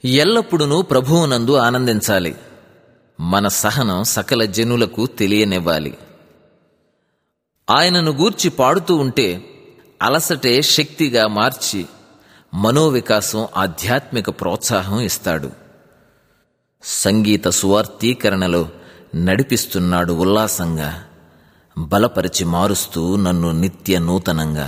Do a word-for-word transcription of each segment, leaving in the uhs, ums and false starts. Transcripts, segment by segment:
ఎల్లప్పుడూ ప్రభువునందు ఆనందించాలి. మన సహనం సకల జనులకు తెలియనివ్వాలి. ఆయనను గూర్చి పాడుతూ ఉంటే అలసటే శక్తిగా మార్చి మనోవికాసం, ఆధ్యాత్మిక ప్రోత్సాహం ఇస్తాడు. సంగీత సువార్తీకరణలో నడిపిస్తున్నాడు ఉల్లాసంగా, బలపరిచి మారుస్తూ నన్ను నిత్య నూతనంగా.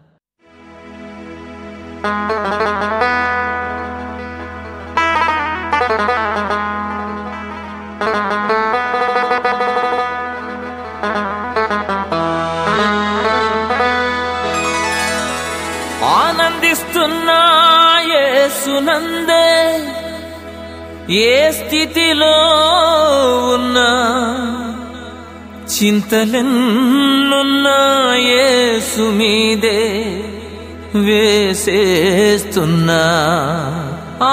ఆనందిస్తున్నా యేసునందే, ఏ స్థితిలో ఉన్నా, చింతలెన్నున్నా యేసు మీదే వేసేస్తున్నా. ఆ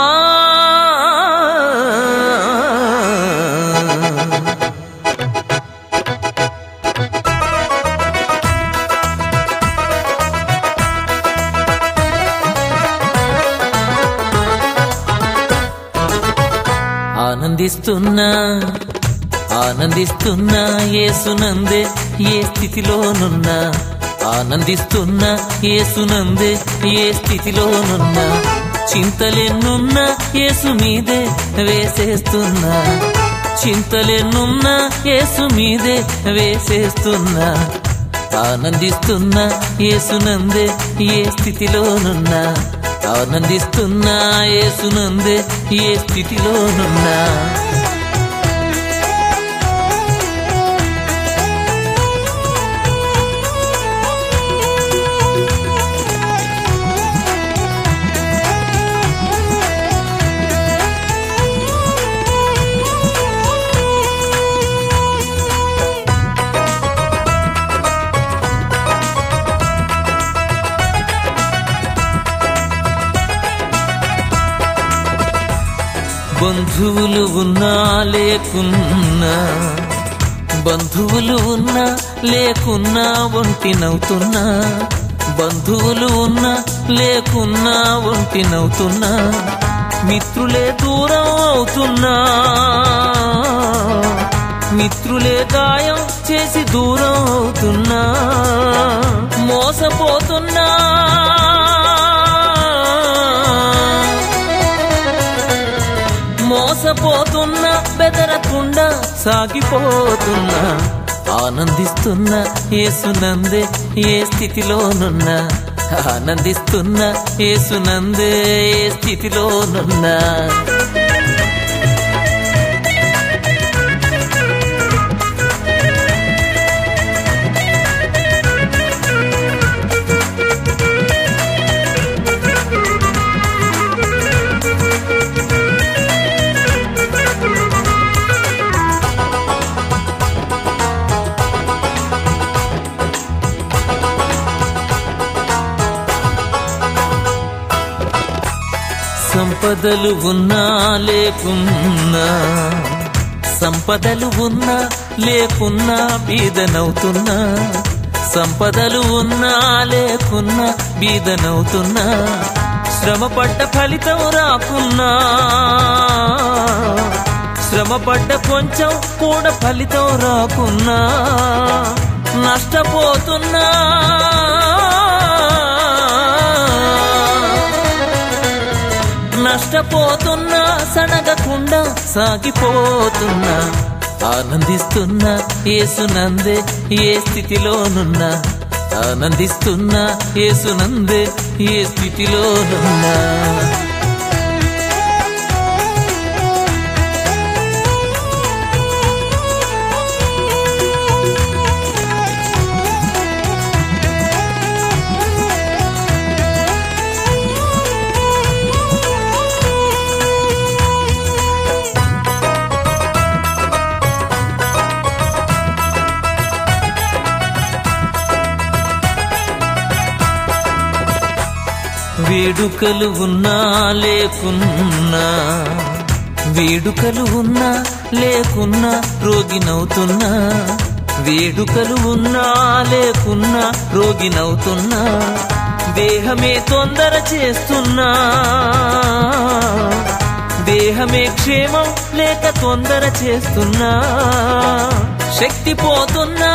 ఆనందిస్తున్నా ఆనందిస్తున్నా యేసునందే, ఏ స్థితిలోనున్నా. ఆనందిస్తున్నా యేసునందే, ఏ స్థితిలోనున్నా, చింతలెన్నున్నా యేసు మీదే వేసేస్తున్నా. చింతలెన్నున్నా యేసు మీదే వేసేస్తున్నా. ఆనందిస్తున్నా యేసునందే, ఏ స్థితిలోనున్నా. ఆనందిస్తున్నా యేసునందే, ఏ స్థితిలోనున్నా. బంధువులు ఉన్నా లేకున్నా, బంధువులు ఉన్నా లేకున్నా ఒంటినవుతున్నా. బంధువులు ఉన్నా లేకున్నా ఒంటినవుతున్నా. మిత్రులే దూరం అవుతున్నా, మిత్రులే గాయం చేసి దూరం అవుతున్నా. మోసపోతున్నా, మోసపోతున్నా, బెదరకుండా సాగిపోతున్నా. ఆనందిస్తున్నా యేసునందే, ఏ స్థితిలోనున్నా. ఆనందిస్తున్నా యేసునందే, ఏ స్థితిలోనున్నా. సంపదలు ఉన్నా లేకున్నా, సంపదలు ఉన్నా లేకున్నా బీదనవుతున్నా. సంపదలు ఉన్నా లేకున్నా బీదనవుతున్నా. శ్రమపడ్డ ఫలితం రాకున్నా, శ్రమపడ్డ కొంచెం కూడా ఫలితం రాకున్నా. నష్టపోతున్నా, నష్టపోతున్నా, సనగకుండా సాగిపోతున్నా. ఆనందిస్తున్నా యేసునందే, ఏ స్థితిలోనున్నా. ఆనందిస్తున్నా యేసునందే, ఏ స్థితిలోనున్నా. వేడుకలు ఉన్నా లేకున్నా, వేడుకలు ఉన్నా లేకున్నా రోగినవుతున్నా. వేడుకలు ఉన్నా లేకున్నా రోగినవుతున్నా. దేహమే తొందర చేస్తున్నా, దేహమే క్షేమం లేక తొందర చేస్తున్నా, శక్తి పోతున్నా,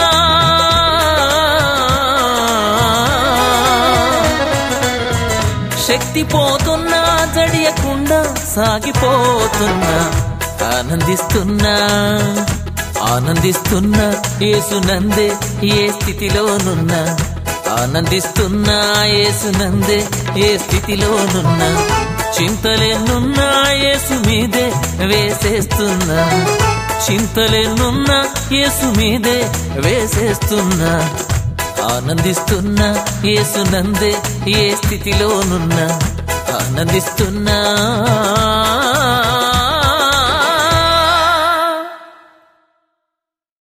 శక్తి పోతున్నా, జడియకుండా సాగిపోతున్నా, ఆనందిస్తున్నా, ఆనందిస్తున్నా, యేసునందే ఏ స్థితిలోనున్నా, ఆనందిస్తున్నా, యేసునందే ఏ స్థితిలోనున్నా, చింతలేనున్నా యేసు మీదే వేసేస్తున్నా, చింతలేనున్నా యేసు మీదే వేసేస్తున్నా, ఆనందిస్తున్నా, యేసునందే ఏ స్థితిలోనున్నా, ఆనందిస్తున్నా.